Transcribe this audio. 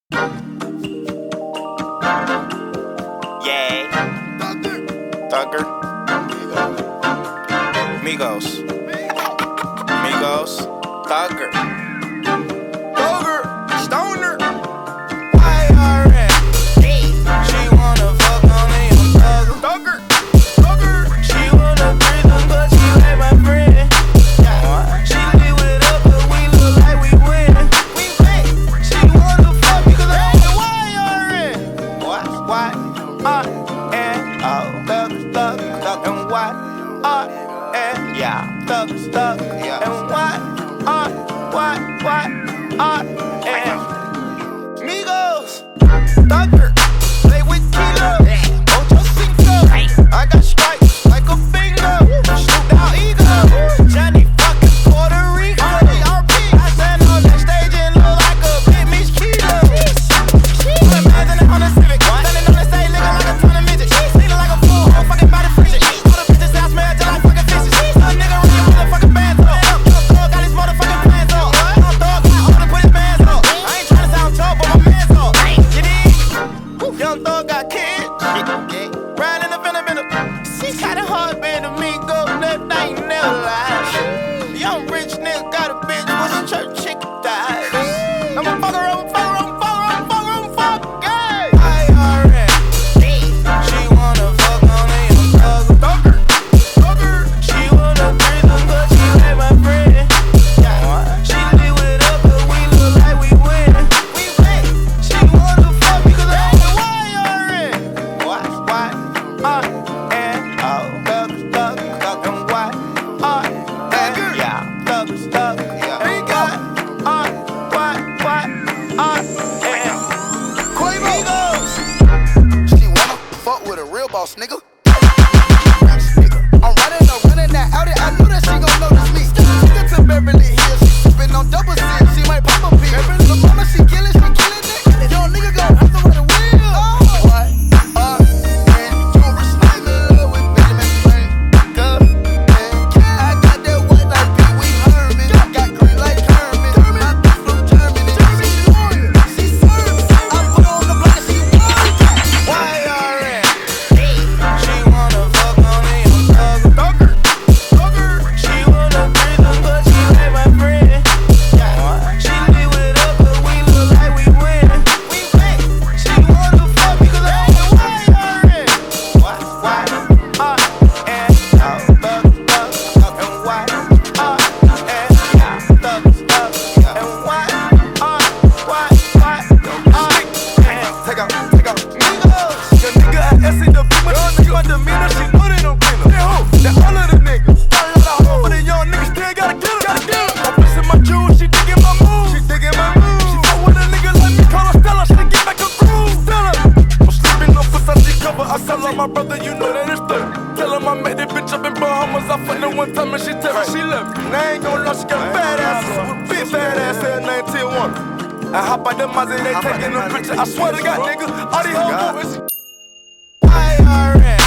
Yeah. Thugger. Migos. Thugger. Stoner. YRN. She wanna fuck on me, I'm Thugger. She wanna breathe them, but she ain't my friend. She live with us, but we look like we win. She wanna fuck me 'cause I'm the YRN. What? And thug, and what? And yeah, thug, and what? And Migos, Thugger, play with Kilo, Ocho Cinco. I got stripes like a bingo, shoot down ego. Johnny fucking Puerto Rico. RP, I stand on that stage and look like a big Miss Kilo. Imagine on the Civic, standing on the stage looking like a ton of midgets. Feeling like a fool, whole fucking body frigid. All the bitches out smell just like fucking fishes. Little nigga run your motherfucking bands up. Young Thug got his motherfucking plans up. Young Thug got all to put his bands up. I ain't tryna sound Joe, but my man's up. You dig? Young Thug got kids. Riding in the Venom. She kinda hard being a Migo, that ain't never lied. Young rich nigga got a bitch with some church chicken thighs. I'ma fuck her up, fuck gay. IRN. She wanna fuck on me, I'm Thugger. She wanna breathe them, but she ain't my friend. She live with us, but we look like we win. She wanna fuck me 'cause I'm the YRN. What? And thug, and what? And yeah, thug, and what? And Migos. She wanna fuck with a real boss nigga. I'm running that Audi. I knew that she gon' notice me. Took to Beverly Hills, she sippin' on double C. She might pop a pill. Lil' mama, she killin' it. Young nigga gon' have to wear the wheel. What? And Joris Snyder in love with Benjamin Franklin. I got that white like Pee Wee Herman. Got green like Kermit. My bitch from Germany. She serves. I put her on the block and she won. YRN. She wanna fuck on me, I'm Thugger. She wanna breathe them, but she ain't my friend. She live with us, but we look like we win. She wanna fuck me 'cause I'm the YRN. What? And thug, and what? And yeah, thug, and what? Take out. Migos. The nigga at SCW, but she my demeanor, she know they don't clean her. That all of the niggas. Starting out home, but the young niggas still gotta get her. I'm pressing my jewels, she digging my moves. She fuck with a nigga like me, call her Stella, she get back her groove. I'm sleeping on Versace cover, I sell her my brother, you know that it's third. Tell him I met that bitch up in Bahamas, I fucked her one time and she tell me she left me. And I ain't gon' lie, she got a bad ass, big bad ass, her name Tijuana. I hop out the Mazda, they taking a picture, I swear to God, nigga, all these hoes moving. YRN.